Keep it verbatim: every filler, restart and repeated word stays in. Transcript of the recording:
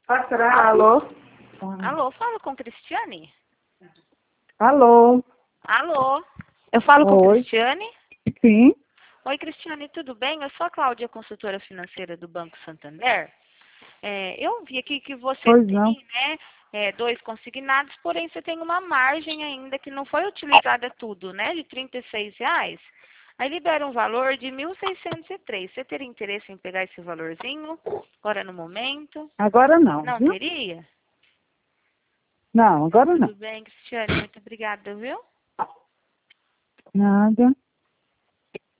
Alô? Alô, falo com Cristiane? Alô? Alô? Eu falo com Oi. Cristiane? Sim. Oi, Cristiane, tudo bem? Eu sou a Cláudia, consultora financeira do Banco Santander. É, eu vi aqui que você Pois tem, não. né, é, dois consignados, porém você tem uma margem ainda que não foi utilizada tudo, né, de trinta e seis reais. Aí libera um valor de mil seiscentos e três. Você teria interesse em pegar esse valorzinho agora no momento? Agora não, Não viu? teria? Não, agora não. Tudo bem, Cristiane, muito obrigada, viu? Nada.